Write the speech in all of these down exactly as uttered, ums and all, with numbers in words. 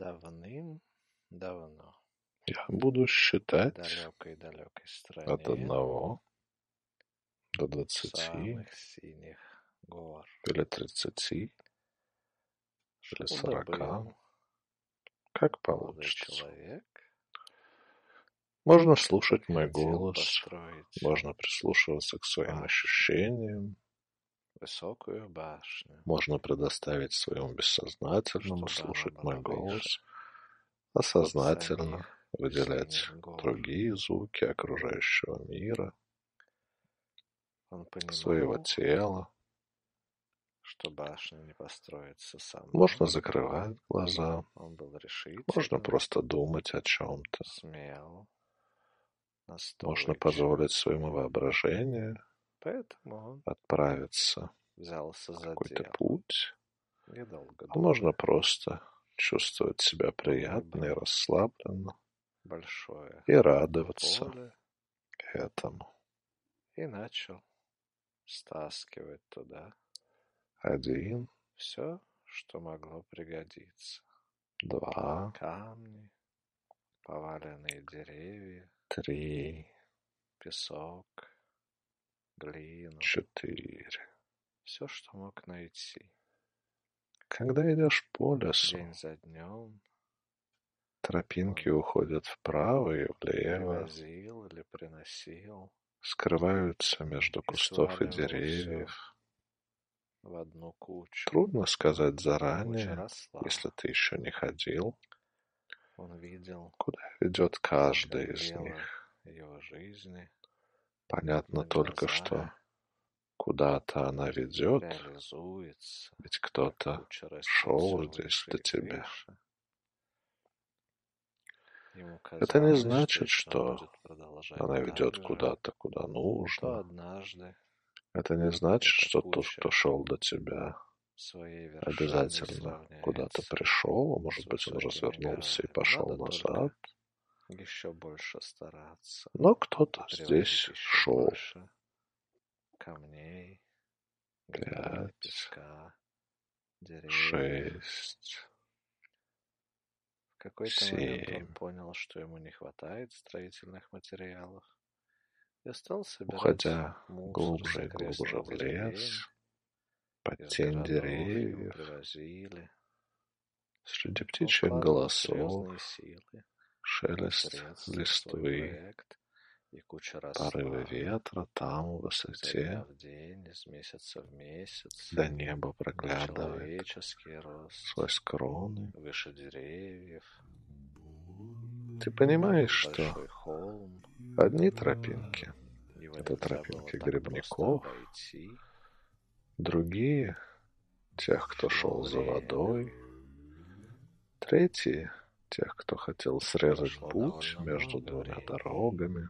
Давным-давно Я буду в считать далекой-далекой от стране одного до двадцати самых синих гор или тридцати или что сорока, добыл как молодой получится. человек, Можно слушать мой хотел голос, построить можно прислушиваться к своим башню, ощущениям, высокую башню, можно предоставить своему бессознательному чтобы она слушать была мой голос, выше а от сознательно самих выделять синих гор. другие звуки окружающего мира, Он своего понимал, тела. что башня не построится сама. Можно закрывать глаза, Он был можно решителен, просто думать о чем-то, смел, можно настойчив. позволить своему воображению Поэтому он отправиться взялся в за какой-то дело, путь, недолго а думая. можно просто чувствовать себя приятно и Выбрал расслабленно большое и радоваться поле этому. и начал стаскивать туда Один, все, что могло пригодиться. два, Камни, поваленные деревья, три, песок, глину, четыре. все, что мог найти. Когда идешь по лесу, День за днем тропинки он уходят вправо и влево, привозил или приносил скрываются между и кустов и сваливал все деревьев. в одну кучу. Трудно сказать Куча заранее, росла. если ты еще не ходил, Он видел, куда ведет каждая как из дело них. его жизни Понятно на только, глазах что куда-то она ведет, реализуется, ведь как кто-то куча растет шел все здесь выше до и тебя. выше. Ему Это не казалось, что значит, если он что будет продолжать она так ведет же, куда-то, куда то нужно. однажды Это не значит, эта что тот, кто куча шел до тебя, своей вершиной обязательно куда-то сравняется пришел, а с может быть, он высокими развернулся и горами. пошел Надо назад. только еще больше стараться Но и кто-то привозить здесь еще шел. больше камней, глины, Пять, песка, деревьев. шесть, В какой-то момент он семь. понял, что ему не хватает строительных материалов, и стал собирать Уходя мусор с глубже и глубже окрестных в лес, деревень, под из тень городов ему деревьев, привозили. среди Он птичьих вкладывал голосов, серьезные силы, шелест средства в свой листвы, проект, и куча порывы росла ветра там, в изо дня высоте, в день, из месяца в месяц. до неба проглядывает Человеческий рост сквозь кроны. выше деревьев. Ты понимаешь, Был что большой холм, одни тропинки его — это нельзя было тропинки так просто грибников, обойти. другие — тех, кто Шло шел за время, водой, третьи — тех, кто хотел срезать прошло путь довольно между много двумя времени. дорогами,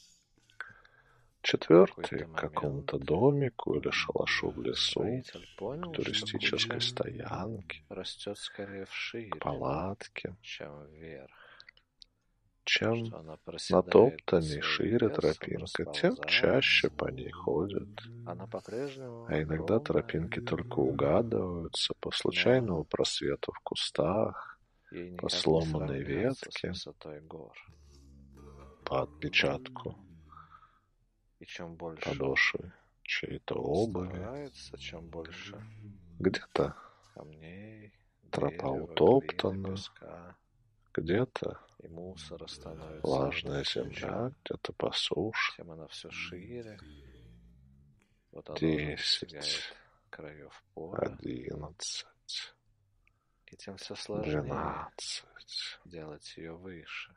В четвертый какой-то — к какому-то момент домику или шалашу в лесу, строитель к понял, что туристической куча стоянке, растет скорее к вширь, палатке. чем вверх, Чем что она проседает под натоптанней своим шире весом, тропинка, тем чаще расползается. по ней ходят. Она по-прежнему А иногда огромная, тропинки только угадываются по случайному но просвету в кустах, ей по никак не сломанной сравняться с ветке, высотой гор. по отпечатку И чем больше подошвы чьей-то он обуви. старается, чем больше Где-то камней, тропа дерева, глины, утоптана, песка где-то и мусора становится в влажная этой куче, земля, где-то по суше. тем она все шире. Вот она уже достигает Десять, краев поля, одиннадцать, и тем все сложнее двенадцать. делать ее выше.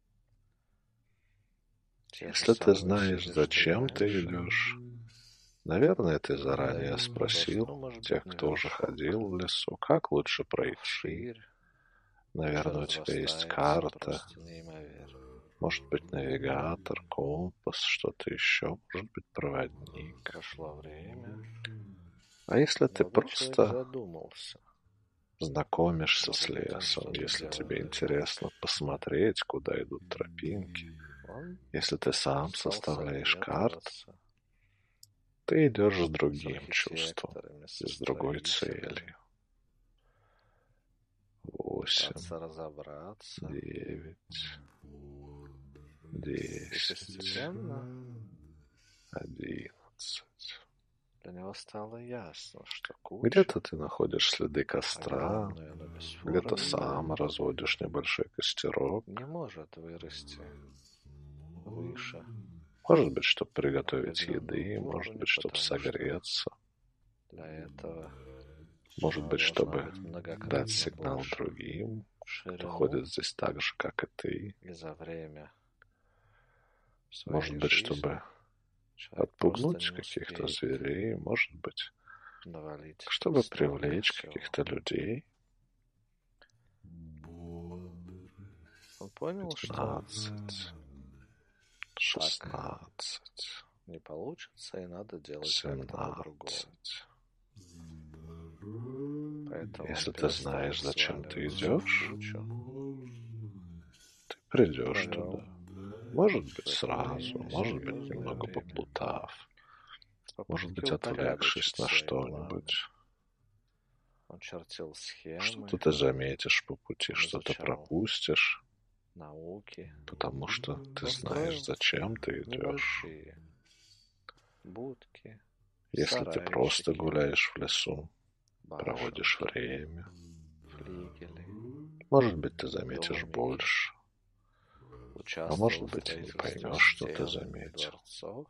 Те же Если ты самые знаешь, четыре зачем ты раньше, идешь, наверное, ты заранее дают спросил просто, ну, может тех, быть, не кто уже вершок, ходил в лесу, как лучше но пройти. вширь, куча Наверное, у тебя есть разрастается карта, просто неимоверно. может быть, навигатор, компас, что-то еще, может быть, проводник. Прошло время, А если ты молодой человек просто задумался. знакомишься с Может быть, он лесом, что-то если тебе делает не интересно так. посмотреть, куда идут тропинки, Он если ты сам стал составляешь карту, советоваться ты идешь с с другим чувством архитекторами, со и с другой строителями. целью. Вот восемь, пытаться разобраться. девять, И десять, постепенно одиннадцать. для него стало ясно, что куча, Где-то ты находишь следы костра, огромная, но где-то бесформенная, сам разводишь небольшой костерок. не может вырасти выше, Может быть, чтобы на приготовить определенном еды, может уровне, быть, чтобы потому что согреться, для этого может она быть, должна чтобы быть дать многократно сигнал больше другим, в кто ширину ходит здесь так же, как и ты. и за время Может своей быть, жизни чтобы человек просто отпугнуть не каких-то успеет зверей, может быть, навалить чтобы столько привлечь всего. каких-то людей. Он понял, что Пятнадцать, шестнадцать, не получится, и надо делать как-то по-другому. семнадцать. Поэтому Если он ты перестал знаешь, зачем ты сваливать идешь, в кучу, ты придешь провел туда. Может быть, в это сразу, время, может быть, серьезное немного время, поплутав, в может попытке быть, отвлекшись упорядочить на свои планы. что-нибудь. Он чертил схемы, Что-то ты заметишь по пути, он что-то изучал пропустишь, науки, потому что ты он знаешь, строил зачем ты идешь. небольшие будки, Если ты просто сарайчики, гуляешь в лесу, проводишь башенки, время, флигели, может быть, ты заметишь домики. больше, а Участвовал может в быть, и не строительстве поймешь, что ты стен и заметил. дворцов,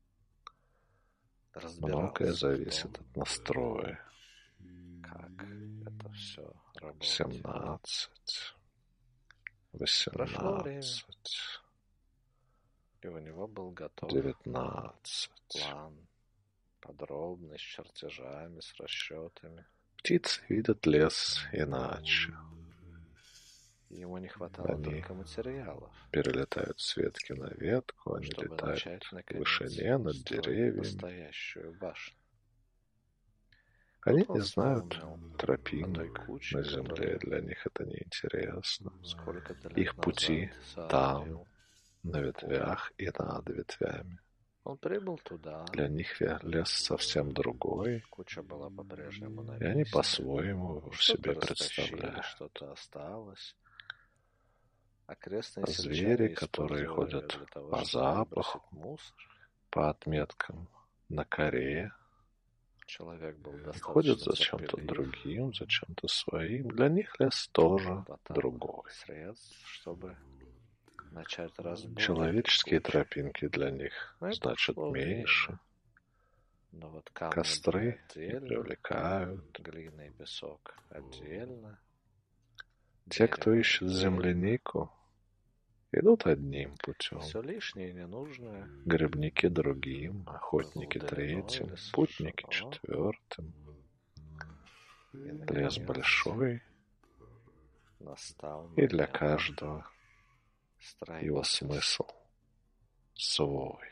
Многое разбирался в зависит том, от настроя. как это все работает. Семнадцать, Прошло время, восемнадцать, и у него был готов девятнадцать. план, подробный, с чертежами, с расчетами. Птицы видят лес иначе. Ему не хватало Они только материалов, перелетают с ветки на ветку, они чтобы летают начать, в наконец, вышине над строить деревьями. настоящую башню. Они Тут он не знают вспомнил о той тропинок куче, на земле, которую для них это неинтересно. сколько-то лет Их пути назад там, соорудил. на ветвях и над ветвями. Он прибыл туда, Для них лес совсем другой, куча была по-прежнему на и они месте. по-своему его Что-то себе растащили, представляют. что-то осталось. Окрестные А звери, сельчане которые использовали её ходят для того, по чтобы запаху, выбросить мусор. по отметкам на коре, Человек был ходят достаточно за чем-то терпелив, другим, за чем-то своим. Для них лес тоже хватало другой. средств, чтобы начать разбор Человеческие этой кучи. тропинки для них Ну и значат прошло меньше. время. Но вот камни Костры были не отдельно, привлекают. глина и песок отдельно. Те, кто дерево ищет отдельно. землянику, идут одним путем. Все лишнее и ненужное. Грибники другим, охотники было удалено третьим, или путники сожжено. четвертым. И, Лес наконец, большой, настал и для момент каждого его строительства. смысл свой.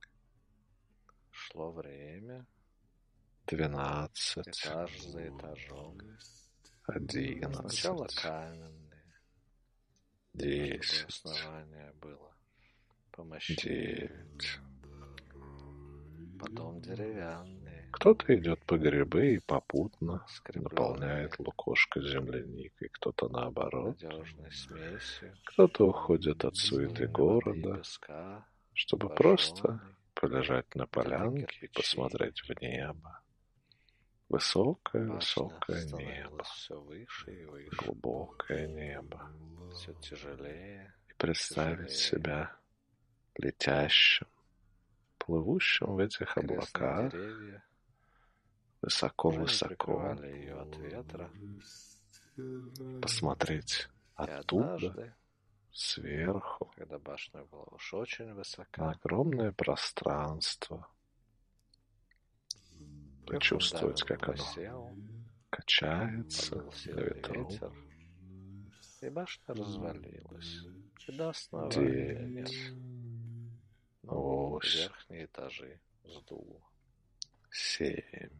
Шло время, Двенадцать, этаж за этажом. Сначала одиннадцать, каменные, чтобы десять, основание было помощнее. девять. Потом деревянные, Кто-то идет по грибы и попутно скрепленные наполняет лукошко земляникой, кто-то наоборот. надежной смесью Кто-то уходит от суеты глины, воды и города, песка, чтобы вожженой, просто полежать на где-то полянке и кирпичи. посмотреть в небо. Высокое, Башня высокое небо, становилась все выше и выше, глубокое небо. все тяжелее. И представить Тяжелее. себя летящим, плывущим в этих Окрестные облаках, деревья уже не высоко-высоко, прикрывали ее от ветра. посмотреть И оттуда, однажды, сверху, когда башня была уж очень на высока, огромное пространство, и почувствовать, фундамент как оно просел, качается подул на сильный ветру. ветер, и башня развалилась. И до основания нет. Девять, Но восемь, верхние этажи сдуло. семь,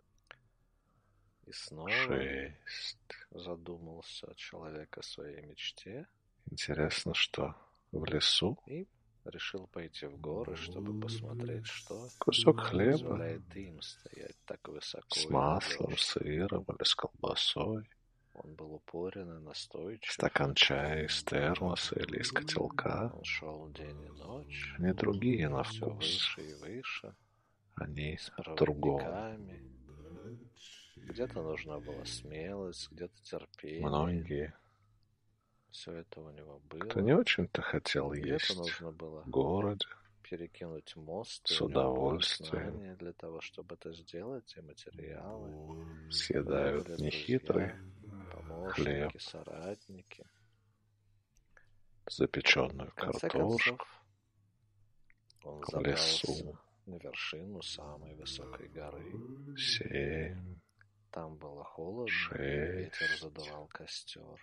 И снова шесть. задумался человек о своей мечте Интересно, что в лесу и решил пойти в горы, чтобы посмотреть, что кусок хлеба позволяет им стоять так высоко с и маслом, надежно. сыром или с колбасой Он был упорен и настойчив. Стакан чая из термоса или из котелка. Он шел день и ночь. Они другие на Все вкус. выше и выше. Они С другого. проводниками. Где-то нужна была смелость, где-то терпение. Многие, Все это у него было. кто не очень-то хотел Где-то есть нужно было в городе, перекинуть мост с и любое удовольствием знание для того, чтобы это сделать, и материалы. съедают Были нехитрый друзья, помощники, хлеб, соратники. запеченную В конце картошку концов, он в забрался лесу. на вершину самой высокой горы. Семь, Там было холодно, шесть, ветер задувал костер.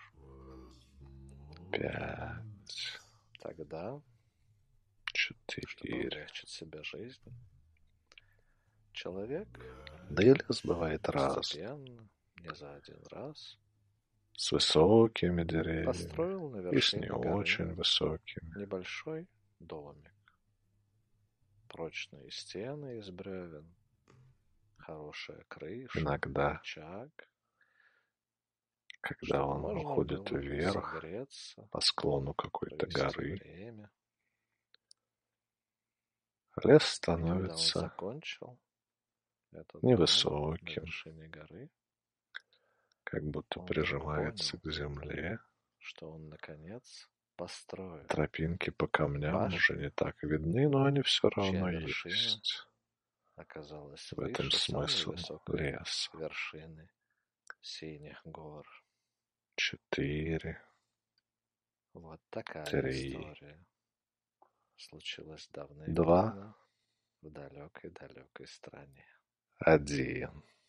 пять, Тогда, чтобы четыре. облегчить себе жизнь, человек Да и лес бывает разный, постепенно, не за один раз, с высокими деревьями построил на и с вершине не горы очень высокими. небольшой домик. Прочные стены из бревен, хорошая крыша, Иногда, очаг, когда чтобы он можно уходит было вверх согреться, по склону какой-то провести горы, время. лес И когда он становится закончил этот дом на невысоким, вершине горы, как будто он вдруг прижимается понял, к земле. что он наконец построил Тропинки по камням башню, уже не так видны, но они все чья равно вершина есть. оказалась В этом выше самой смысл высокой леса. вершины синих гор. Четыре, Вот такая три, история случилась два, давным-давно в далекой-далекой стране. один.